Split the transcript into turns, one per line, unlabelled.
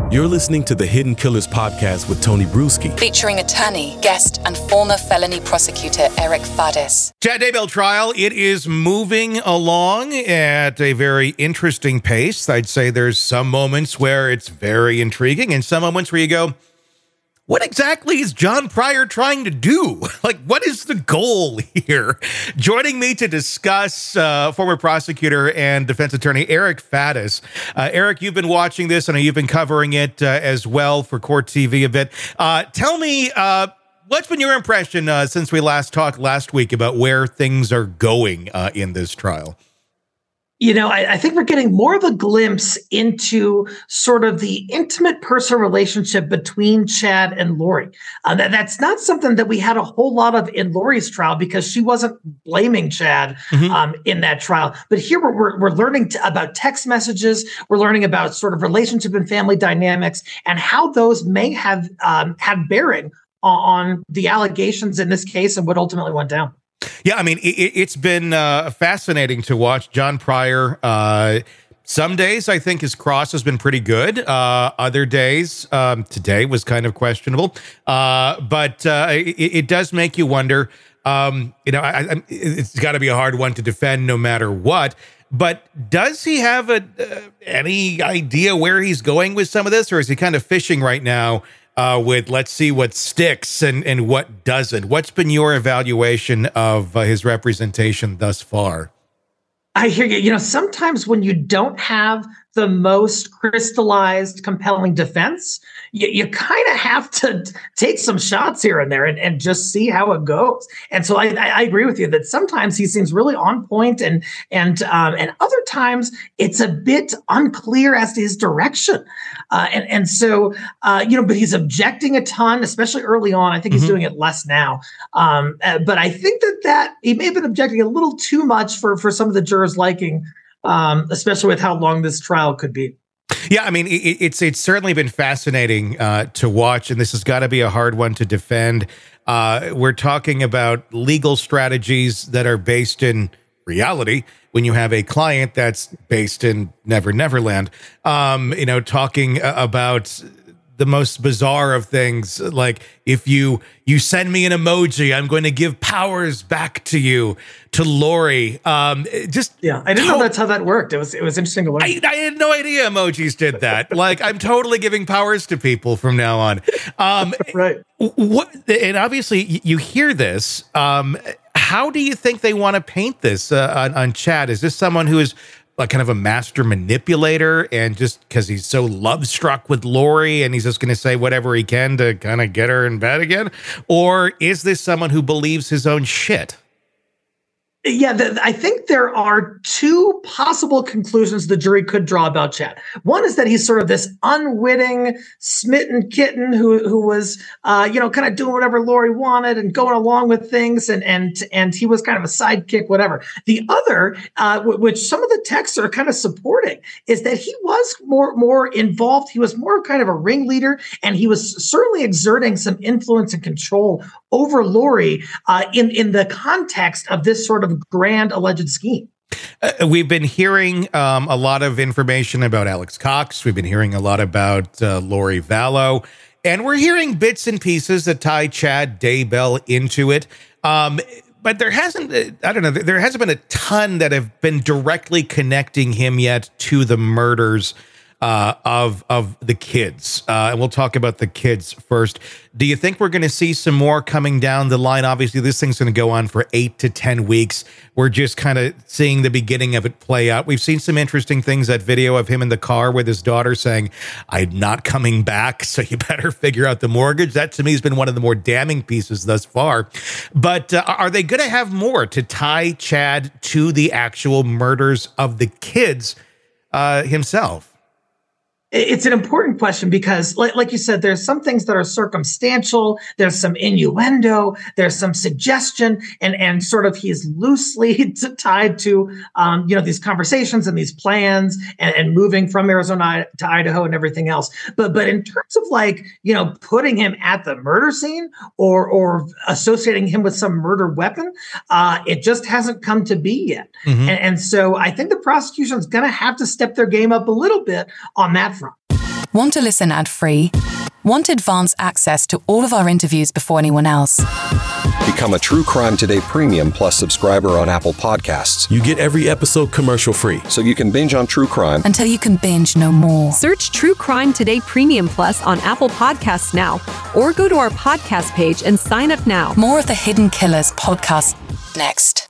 You're listening to the Hidden Killers podcast with Tony Bruschi,
featuring attorney, guest, and former felony prosecutor Eric Fadis.
Chad Daybell trial, it is moving along at a very interesting pace. I'd say there's some moments where it's very intriguing and some moments where you go, what exactly is John Pryor trying to do? Like, what is the goal here? Joining me to discuss former prosecutor and defense attorney Eric Fadis. Eric, you've been watching this. I know you've been covering it as well for Court TV a bit. Tell me, what's been your impression since we last talked last week about where things are going in this trial?
You know, I think we're getting more of a glimpse into sort of the intimate personal relationship between Chad and Lori. That's not something that we had a whole lot of in Lori's trial because she wasn't blaming Chad in that trial. But here we're learning about text messages. We're learning about sort of relationship and family dynamics and how those may have bearing on the allegations in this case and what ultimately went down.
Yeah, I mean, it's been fascinating to watch John Pryor. Some days I think his cross has been pretty good. Other days, today was kind of questionable. But it does make you wonder, it's got to be a hard one to defend no matter what. But does he have any idea where he's going with some of this? Or is he kind of fishing right now? With let's see what sticks and what doesn't. What's been your evaluation of his representation thus far?
I hear you. You know, sometimes when you don't have the most crystallized, compelling defense, you kind of have to take some shots here and there and just see how it goes. And so I agree with you that sometimes he seems really on point and other times it's a bit unclear as to his direction. So but he's objecting a ton, especially early on. I think he's doing it less now. But I think that he may have been objecting a little too much for some of the jurors' liking, especially with how long this trial could be.
Yeah, I mean, it's certainly been fascinating to watch, and this has got to be a hard one to defend. We're talking about legal strategies that are based in reality when you have a client that's based in Never Neverland, talking about the most bizarre of things, like if you send me an emoji, I'm going to give powers back to you, to Lori. I didn't
know that's how that worked. It was interesting to learn.
I had no idea emojis did that. Like, I'm totally giving powers to people from now on.
Right.
And obviously you hear this. How do you think they want to paint this on Chad? Is this someone who is like kind of a master manipulator and just because he's so love struck with Lori and he's just going to say whatever he can to kind of get her in bed again? Or is this someone who believes his own shit?
Yeah, I think there are two possible conclusions the jury could draw about Chad. One is that he's sort of this unwitting, smitten kitten who was, kind of doing whatever Lori wanted and going along with things, and he was kind of a sidekick, whatever. The other, which some of the texts are kind of supporting, is that he was more involved. He was more kind of a ringleader, and he was certainly exerting some influence and control over Lori in the context of this sort of grand alleged scheme.
We've been hearing a lot of information about Alex Cox. We've been hearing a lot about Lori Vallow, and we're hearing bits and pieces that tie Chad Daybell into it. But there hasn't been a ton that have been directly connecting him yet to the murders of the kids. And we'll talk about the kids first. Do you think we're going to see some more coming down the line? Obviously, this thing's going to go on for 8 to 10 weeks. We're just kind of seeing the beginning of it play out. We've seen some interesting things, that video of him in the car with his daughter saying, I'm not coming back, so you better figure out the mortgage. That, to me, has been one of the more damning pieces thus far. But are they going to have more to tie Chad to the actual murders of the kids himself?
It's an important question because, like you said, there's some things that are circumstantial. There's some innuendo. There's some suggestion, and sort of he's loosely tied to, these conversations and these plans and moving from Arizona to Idaho and everything else. But in terms of putting him at the murder scene or associating him with some murder weapon, it just hasn't come to be yet. Mm-hmm. And so I think the prosecution is going to have to step their game up a little bit on that front.
Want to listen ad-free? Want advanced access to all of our interviews before anyone else?
Become a True Crime Today Premium Plus subscriber on Apple Podcasts.
You get every episode commercial-free.
So you can binge on true crime
Until you can binge no more.
Search True Crime Today Premium Plus on Apple Podcasts now, or go to our podcast page and sign up now.
More of the Hidden Killers podcast next.